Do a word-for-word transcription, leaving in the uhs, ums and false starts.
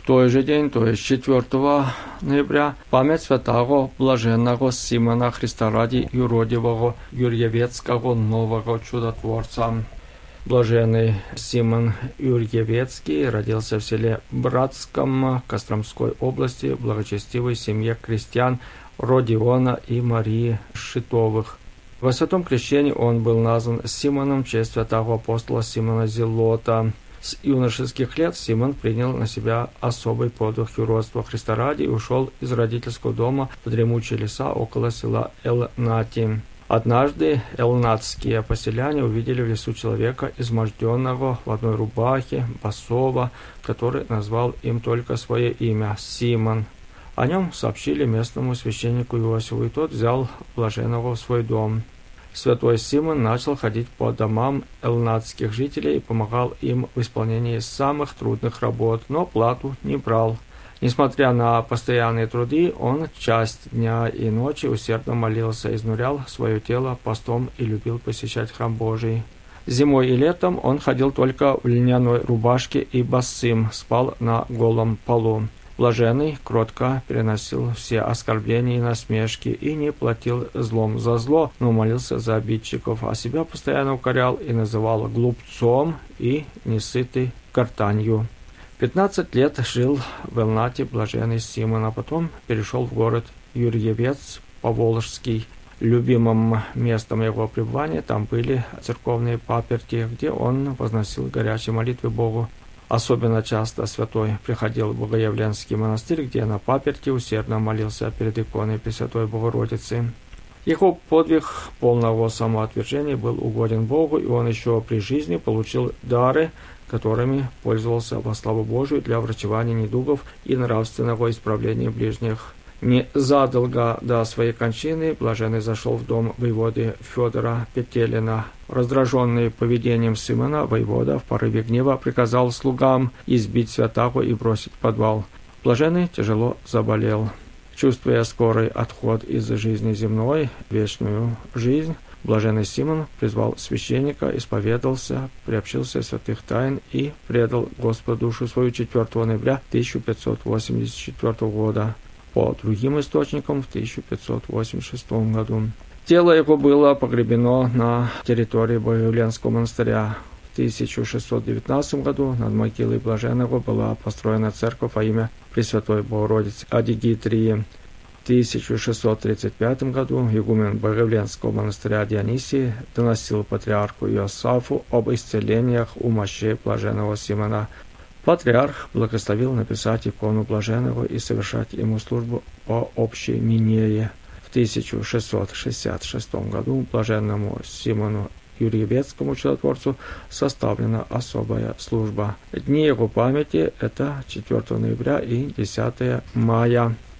той же день, то есть четвёртого ноября, память святого блаженного Симона Христа ради юродивого Юрьевецкого нового чудотворца. Блаженный Симон Юрьевецкий родился в селе Братском Костромской области в благочестивой семье крестьян Родиона и Марии Шитовых. Во святом крещении он был назван Симоном в честь святого апостола Симона Зелота. С юношеских лет Симон принял на себя особый подвиг юродства Христа ради и ушел из родительского дома в дремучие леса около села Элнати. Однажды элнатские поселяне увидели в лесу человека, изможденного в одной рубахе, босого, который назвал им только свое имя – Симон. О нем сообщили местному священнику Иосифу, и тот взял блаженного в свой дом. Святой Симон начал ходить по домам элнатских жителей и помогал им в исполнении самых трудных работ, но плату не брал. Несмотря на постоянные труды, он часть дня и ночи усердно молился, изнурял свое тело постом и любил посещать храм Божий. Зимой и летом он ходил только в льняной рубашке и босым, спал на голом полу. Блаженный кротко переносил все оскорбления и насмешки и не платил злом за зло, но молился за обидчиков, а себя постоянно укорял и называл глупцом и несытый гортанью. Пятнадцать лет жил в Элнате блаженный Симон, а потом перешел в город Юрьевец Поволжский. Любимым местом его пребывания там были церковные паперти, где он возносил горячие молитвы Богу. Особенно часто святой приходил в Богоявленский монастырь, где на паперти усердно молился перед иконой Пресвятой Богородицы. Его подвиг полного самоотвержения был угоден Богу, и он еще при жизни получил дары, которыми пользовался во славу Божию для врачевания недугов и нравственного исправления ближних. Незадолго до своей кончины блаженный зашел в дом воеводы Федора Петелина. Раздраженный поведением Симона, воевода в порыве гнева приказал слугам избить святаго и бросить в подвал. Блаженный тяжело заболел. Чувствуя скорый отход из жизни земной в вечную жизнь, блаженный Симон призвал священника, исповедался, приобщился святых тайн и предал Господу душу свою четвёртого ноября тысяча пятьсот восемьдесят четвёртого года. По другим источникам в тысяча пятьсот восемьдесят шестом году. Тело его было погребено на территории Богоявленского монастыря. В тысяча шестьсот девятнадцатом году над могилой блаженного была построена церковь во имя Пресвятой Богородицы Адигитрии. В тысяча шестьсот тридцать пятом году игумен Богоявленского монастыря Дионисий доносил патриарху Иосафу об исцелениях у мощей блаженного Симона. Патриарх благословил написать икону блаженного и совершать ему службу по общей минее. В тысяча шестьсот шестьдесят шестом году блаженному Симону Юрьевецкому чудотворцу составлена особая служба. Дни его памяти – это четвёртого ноября и десятого мая.